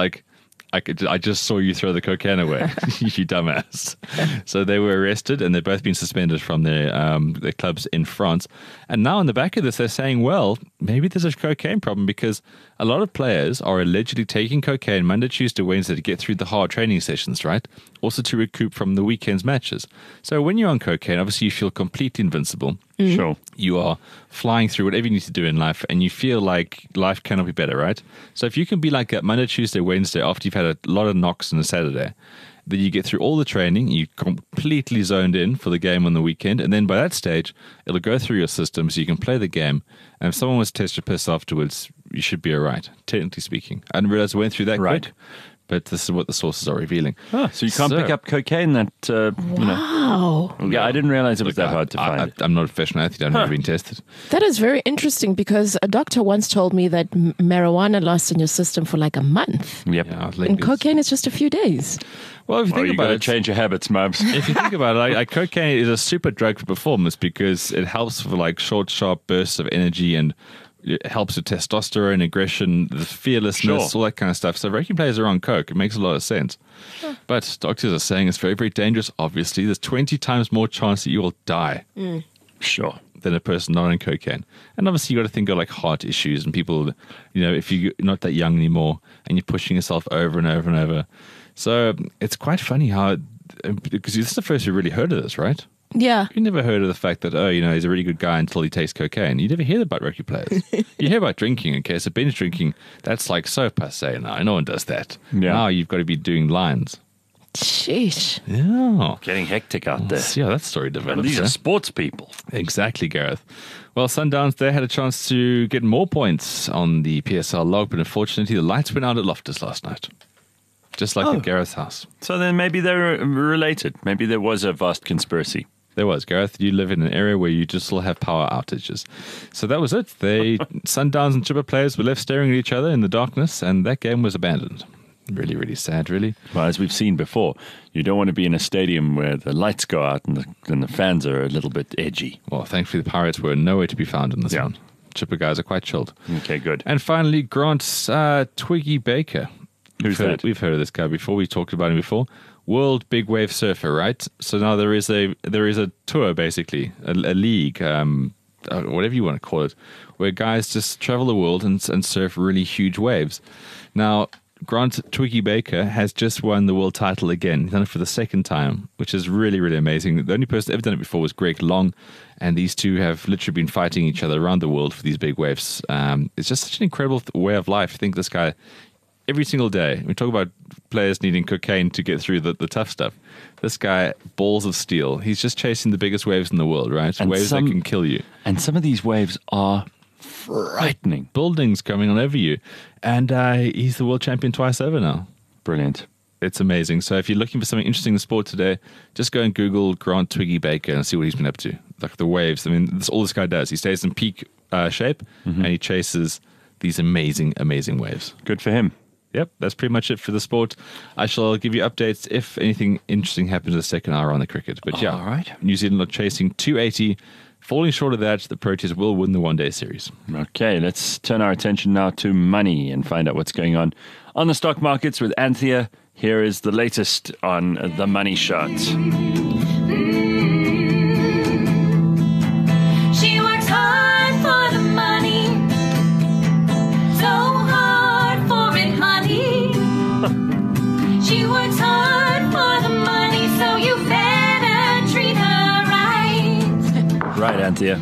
D: I just saw you throw the cocaine away, you dumbass. So they were arrested, and they've both been suspended from their clubs in France. And now on the back of this, they're saying, well, maybe there's a cocaine problem because a lot of players are allegedly taking cocaine Monday, Tuesday, Wednesday to get through the hard training sessions, right? Also to recoup from the weekend's matches. So when you're on cocaine, obviously you feel completely invincible.
C: Mm-hmm. Sure.
D: You are flying through whatever you need to do in life, and you feel like life cannot be better, right? So if you can be like that Monday, Tuesday, Wednesday after you've had a lot of knocks on a Saturday, then you get through all the training, you completely zoned in for the game on the weekend, and then by that stage, it'll go through your system so you can play the game, and if someone was to test your piss afterwards, you should be all right, technically speaking. I didn't realize I went through that quick, but this is what the sources are revealing.
C: So you can't pick up cocaine that,
B: Wow.
C: Yeah, I didn't realize it was that hard to find.
D: I'm not a professional athlete. I've never been tested.
B: That is very interesting because a doctor once told me that marijuana lasts in your system for like a month.
C: Yep.
D: Yeah, I was like,
B: And cocaine is just a few days.
D: well, if you
C: Well,
D: think
C: you got
D: about
C: to
D: it,
C: change your habits, Mubs.
D: if you think about it, like cocaine is a super drug for performance because it helps for like short, sharp bursts of energy and it helps with testosterone, aggression, the fearlessness, all that kind of stuff. So if rugby players are on coke, it makes a lot of sense. But doctors are saying it's very, very dangerous. Obviously, there's 20 times more chance that you will die
C: Sure.
D: than a person not on cocaine. And obviously, you got to think of like heart issues and people, if you're not that young anymore and you're pushing yourself over and over and over. So it's quite funny how, because this is the first we really heard of this, right?
B: Yeah.
D: You never heard of the fact that, he's a really good guy until he takes cocaine. You never hear about rugby players. You hear about drinking, okay? So binge drinking, that's like so passé now. No one does that.
C: Yeah.
D: Now you've got to be doing lines.
B: Sheesh.
D: Yeah.
C: Getting hectic out there.
D: See how that story
C: And
D: develops.
C: these are sports people.
D: Exactly, Gareth. Well, Sundowns, they had a chance to get more points on the PSL log, but unfortunately the lights went out at Loftus last night. Just like at Gareth's house.
C: So then maybe they're related. Maybe there was a vast conspiracy.
D: There was, Gareth. You live in an area where you just still have power outages. So that was it. Sundowns and Chipper players were left staring at each other in the darkness, and that game was abandoned. Really, really sad, really.
C: Well, as we've seen before, you don't want to be in a stadium where the lights go out and the fans are a little bit edgy.
D: Well, thankfully the Pirates were nowhere to be found in this one. Chipper guys are quite chilled.
C: Okay, good.
D: And finally, Grant's Twiggy Baker.
C: Who's that?
D: We've heard of this guy before. We talked about him before. World big wave surfer, right? So now there is a tour, basically, a league, whatever you want to call it, where guys just travel the world and surf really huge waves. Now, Grant Twiggy Baker has just won the world title again. He's done it for the second time, which is really, really amazing. The only person ever done it before was Greg Long, and these two have literally been fighting each other around the world for these big waves. It's just such an incredible way of life. I think this guy, every single day, we talk about players needing cocaine to get through the tough stuff. This guy, balls of steel. He's just chasing the biggest waves in the world, right?
C: And
D: waves that can kill you.
C: And some of these waves are frightening.
D: Buildings coming on over you. And he's the world champion twice over now.
C: Brilliant.
D: It's amazing. So if you're looking for something interesting in sport today, just go and Google Grant Twiggy Baker and see what he's been up to. Like the waves. I mean, that's all this guy does. He stays in peak shape and he chases these amazing, amazing waves.
C: Good for him.
D: Yep, that's pretty much it for the sport. I shall give you updates if anything interesting happens in the second hour on the cricket. But yeah,
C: all right.
D: New Zealand are chasing 280. Falling short of that, the Proteas will win the one-day series.
C: Okay, let's turn our attention now to money and find out what's going on the stock markets with Anthea. Here is the latest on the money shot.
G: She works hard for the money, so hard for it, honey. She works hard for the money, so you better treat her right.
C: Right, Anthea.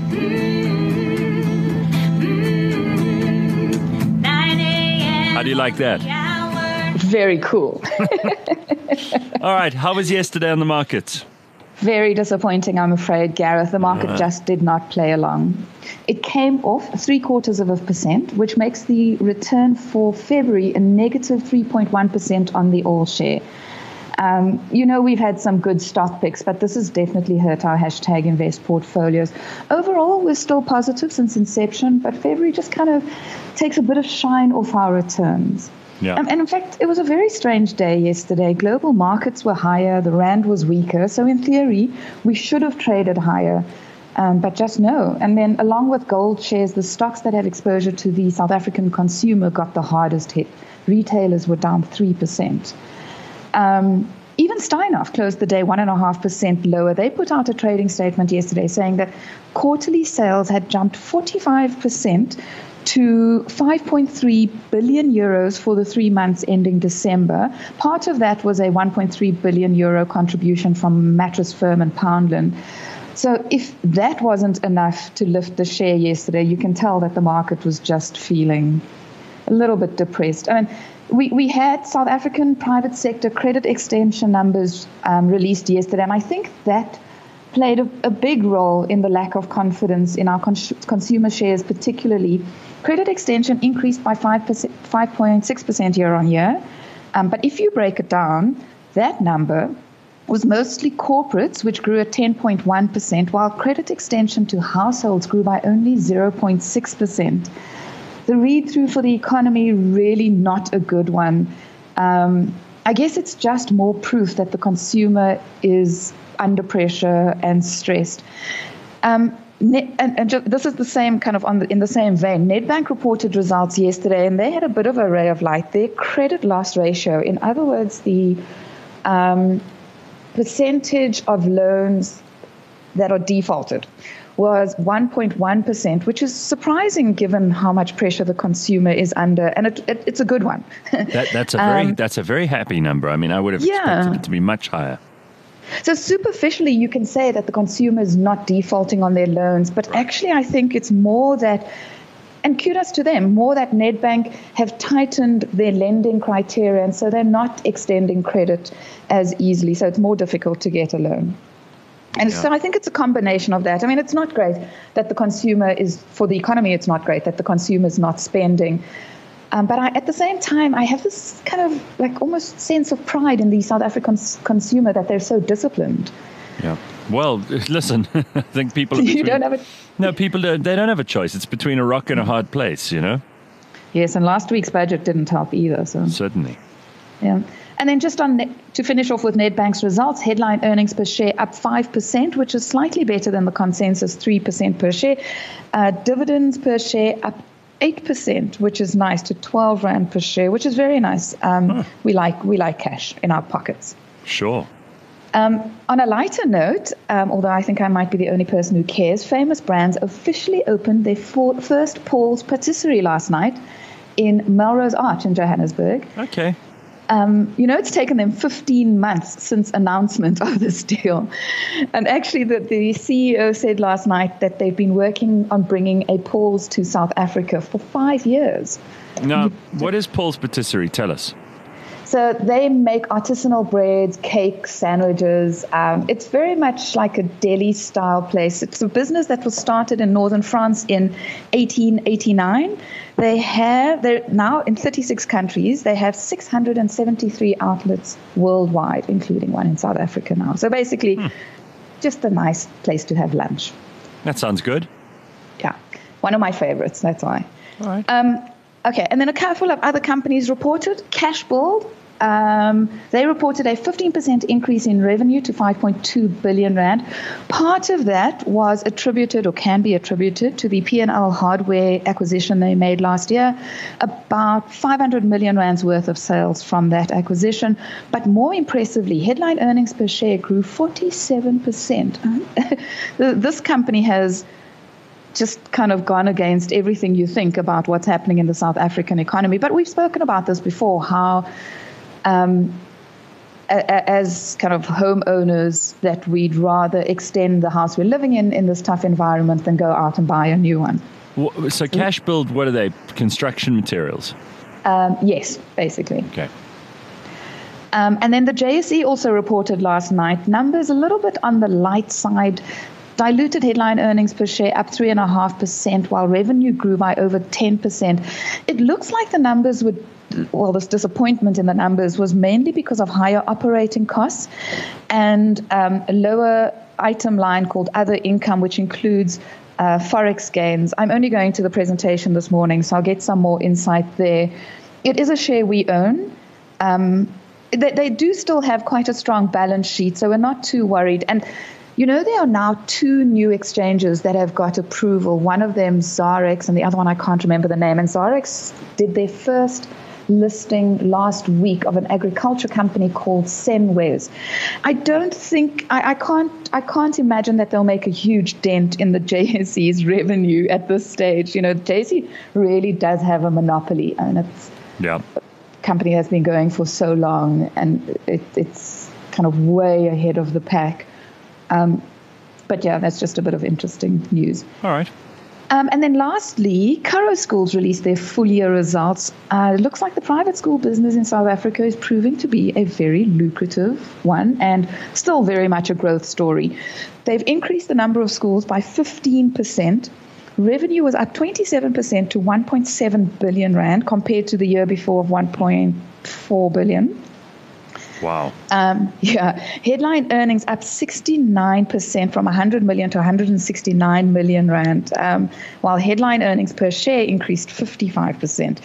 G: 9 a.m.
C: How do you like that?
H: Very cool.
C: All right, how was yesterday on the market?
H: Very disappointing, I'm afraid, Gareth. The market just did not play along. It came off 0.75%, which makes the return for February a negative 3.1% on the all share. We've had some good stock picks, but this has definitely hurt our hashtag invest portfolios. Overall, we're still positive since inception, but February just kind of takes a bit of shine off our returns.
C: Yeah.
H: And in fact, it was a very strange day yesterday. Global markets were higher, the rand was weaker. So in theory, we should have traded higher, but just no. And then along with gold shares, the stocks that had exposure to the South African consumer got the hardest hit. Retailers were down 3%. Even Steinhoff closed the day 1.5% lower. They put out a trading statement yesterday saying that quarterly sales had jumped 45% to 5.3 billion euros for the 3 months ending December. Part of that was a 1.3 billion euro contribution from Mattress Firm and Poundland. So if that wasn't enough to lift the share yesterday, you can tell that the market was just feeling a little bit depressed. I mean, we had South African private sector credit extension numbers released yesterday, and I think that played a big role in the lack of confidence in our consumer shares, particularly. Credit extension increased by 5.6% year on year. But if you break it down, that number was mostly corporates, which grew at 10.1%, while credit extension to households grew by only 0.6%. The read-through for the economy, really not a good one. I guess it's just more proof that the consumer is under pressure and stressed. This is the same kind of in the same vein. Nedbank reported results yesterday, and they had a bit of a ray of light. Their credit loss ratio, in other words, the percentage of loans that are defaulted, was 1.1%, which is surprising given how much pressure the consumer is under, and it's a good one.
C: That's a very happy number. I mean, I would have expected it to be much higher.
H: So superficially, you can say that the consumer is not defaulting on their loans, but actually I think it's more that and kudos to them. More that Nedbank have tightened their lending criteria, and so they're not extending credit as easily. So it's more difficult to get a loan. And so I think it's a combination of that. I mean, it's not great that the consumer is, for the economy, it's not great that the consumer is not spending. But at the same time, I have this kind of like almost sense of pride in the South African consumer that they're so disciplined.
C: Yeah. Well, listen, I think people...
H: You don't have a...
C: No, people, they don't have a choice. It's between a rock and a hard place, you know?
H: Yes, and last week's budget didn't help either. So
C: Certainly.
H: Yeah. And then just to finish off with Nedbank's results, headline earnings per share up 5%, which is slightly better than the consensus 3% per share. Dividends per share up 8%, which is nice, to 12 Rand per share, which is very nice. We like cash in our pockets.
C: Sure.
H: On a lighter note, although I think I might be the only person who cares, Famous Brands officially opened their first Paul's Patisserie last night in Melrose Arch in Johannesburg.
C: Okay.
H: It's taken them 15 months since announcement of this deal. And actually, the CEO said last night that they've been working on bringing a Paul's to South Africa for 5 years.
C: Now, what is Paul's Patisserie? Tell us.
H: So they make artisanal breads, cakes, sandwiches. It's very much like a deli-style place. It's a business that was started in northern France in 1889. They're now in 36 countries. They have 673 outlets worldwide, including one in South Africa now. So basically, just a nice place to have lunch.
C: That sounds good.
H: Yeah, one of my favorites, that's why.
C: All right.
H: Okay, and then a couple of other companies reported. Cashbuild, they reported a 15% increase in revenue to 5.2 billion Rand. Part of that was attributed or can be attributed to the P&L hardware acquisition they made last year, about 500 million Rands worth of sales from that acquisition. But more impressively, headline earnings per share grew 47%. This company has just kind of gone against everything you think about what's happening in the South African economy. But we've spoken about this before, how as kind of homeowners that we'd rather extend the house we're living in this tough environment than go out and buy a new one.
C: So Cashbuild, what are they? Construction materials?
H: Yes, basically.
C: Okay.
H: And then the JSE also reported last night, numbers a little bit on the light side. Diluted headline earnings per share up 3.5%, while revenue grew by over 10%. It looks like the numbers this disappointment in the numbers was mainly because of higher operating costs and a lower item line called other income, which includes forex gains. I'm only going to the presentation this morning, so I'll get some more insight there. It is a share we own. They do still have quite a strong balance sheet, so we're not too worried. And there are now 2 new exchanges that have got approval. One of them, Zarex, and the other one, I can't remember the name. And Zarex did their first listing last week of an agriculture company called Senwes. I don't think, I can't imagine that they'll make a huge dent in the JSE's revenue at this stage. The JSE really does have a monopoly, and it's a company that's been going for so long, and it's kind of way ahead of the pack. But yeah, that's just a bit of interesting news.
C: All right.
H: And then lastly, Curro Schools released their full year results. It looks like the private school business in South Africa is proving to be a very lucrative one and still very much a growth story. They've increased the number of schools by 15%. Revenue was up 27% to 1.7 billion Rand compared to the year before of 1.4 billion.
C: Wow.
H: Headline earnings up 69% from 100 million to 169 million Rand, while headline earnings per share increased 55%.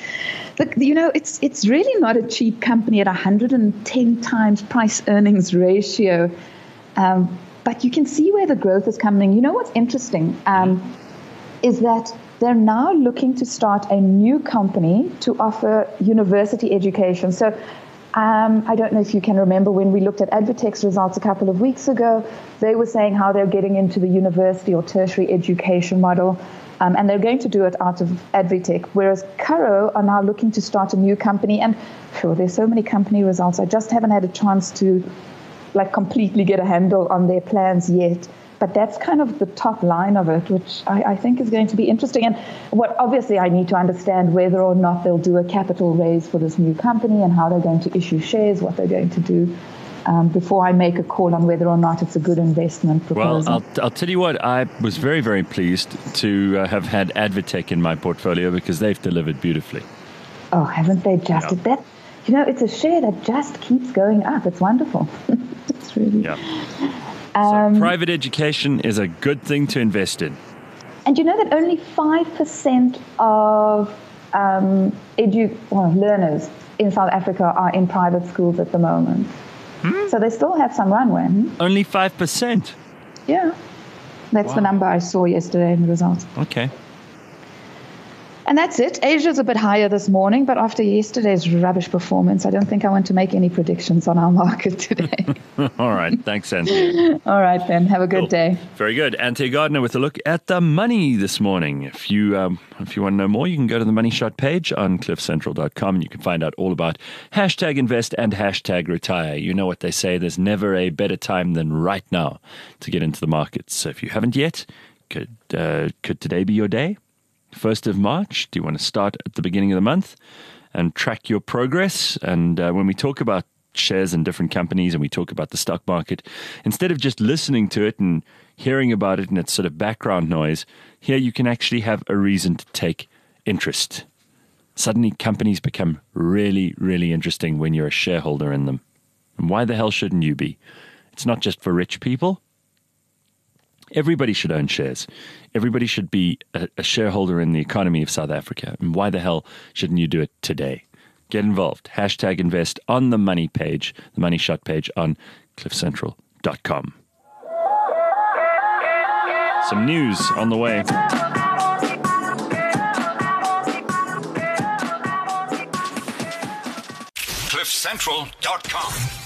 H: It's really not a cheap company at 110 times price earnings ratio, but you can see where the growth is coming. What's interesting is that they're now looking to start a new company to offer university education. So I don't know if you can remember when we looked at Advitech's results a couple of weeks ago, they were saying how they're getting into the university or tertiary education model, and they're going to do it out of Advitech, whereas Curro are now looking to start a new company. And sure, there's so many company results. I just haven't had a chance to completely get a handle on their plans yet. But that's kind of the top line of it, which I think is going to be interesting. And what obviously I need to understand whether or not they'll do a capital raise for this new company and how they're going to issue shares, what they're going to do. Before I make a call on whether or not it's a good investment proposal.
C: Well, I'll tell you what, I was very, very pleased to have had Advitech in my portfolio because they've delivered beautifully.
H: Oh, haven't they just?
C: Yeah.
H: That, you know, it's a share that just keeps going up. It's wonderful. It's really...
C: Yeah. So private education is a good thing to invest in.
H: And you know that only 5% of learners in South Africa are in private schools at the moment. So they still have some runway.
C: Only 5%?
H: Yeah. That's the number I saw yesterday in the results.
C: Okay.
H: And that's it. Asia's a bit higher this morning, but after yesterday's rubbish performance, I don't think I want to make any predictions on our market today.
C: All right. Thanks, Anthea.
H: All right, then. Have a good day.
C: Very good. Anthea Gardner with a look at the money this morning. If you want to know more, you can go to the Money Shot page on cliffcentral.com and you can find out all about #invest and #retire. You know what they say, there's never a better time than right now to get into the markets. So if you haven't yet, could today be your day? 1st of March, do you want to start at the beginning of the month and track your progress? And when we talk about shares in different companies and we talk about the stock market, instead of just listening to it and hearing about it and its sort of background noise, here you can actually have a reason to take interest. Suddenly companies become really, really interesting when you're a shareholder in them. And why the hell shouldn't you be? It's not just for rich people. Everybody should own shares. Everybody should be a shareholder in the economy of South Africa. And why the hell shouldn't you do it today? Get involved. #invest on the Money page, the Money Shot page on cliffcentral.com. Some news on the way.
I: cliffcentral.com